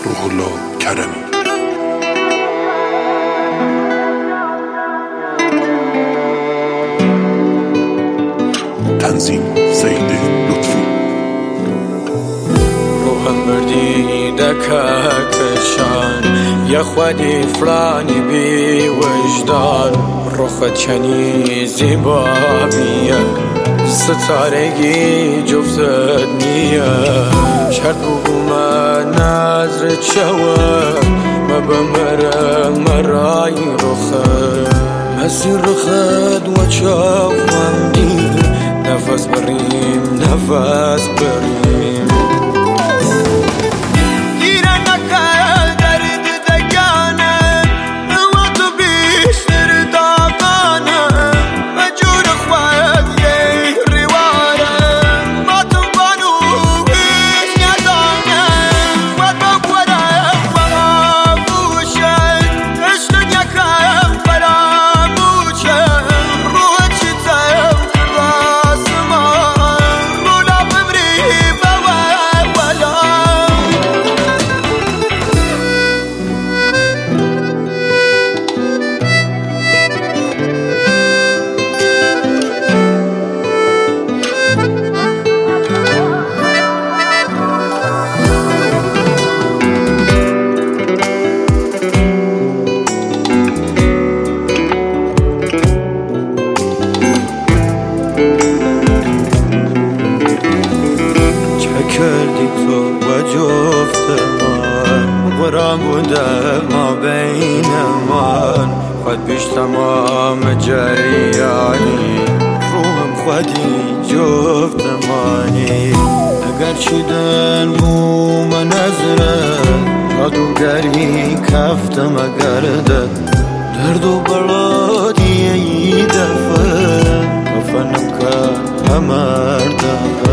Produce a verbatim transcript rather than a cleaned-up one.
روح الله کرمی. تنظیم سید لطفی. روحم بردی دکاتشان یا خودی فلانی بی وجدان روخت چنی زیباییه ستارگی جفتت نیه شرط بگومه نظرت شوه ما بمرم مرای روخت مسیر روخت و چاوم دی نفس بریم نفس بریم کردی تو و جفت من قرآن بوده ما بین من خود بیش تمام جریانی روحم خودی جفت منی اگر چیدن بو من نظرت جادوگری کفتم اگرده درد و بلادی ای دفن کفنم که همرده